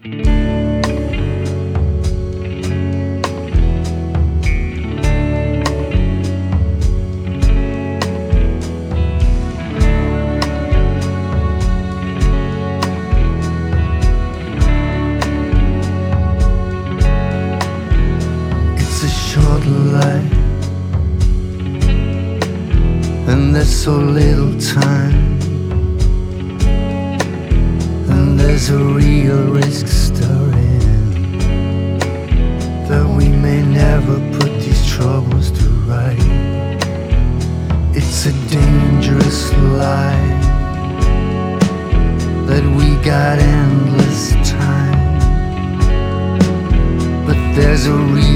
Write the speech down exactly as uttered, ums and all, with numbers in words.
It's a short life, and there's so little time, and there's a real risk starring that we may never put these troubles to right. It's a dangerous lie that we got endless time, but there's a real